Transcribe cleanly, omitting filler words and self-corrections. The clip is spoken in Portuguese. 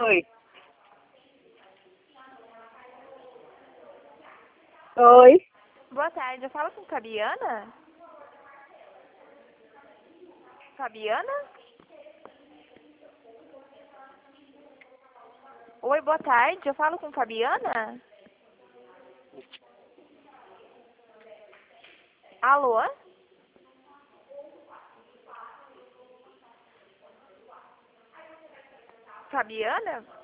Oi. Oi. Boa tarde, eu falo com Fabiana? Fabiana? Oi, boa tarde, eu falo com Fabiana? Alô? Fabiana?